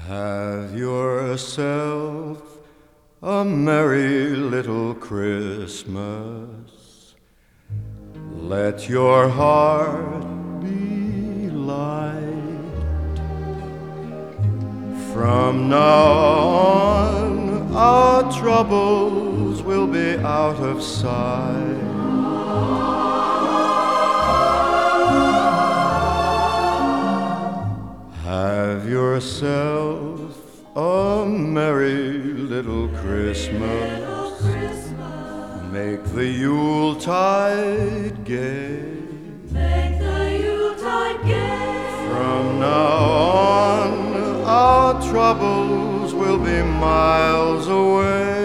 Have yourself a merry little Christmas. Let your heart be light. From now on, our troubles will be out of sight. Have yourself a merry little Christmas. Make the Yuletide gay. Make the Yuletide gay. From now on, our troubles will be miles away.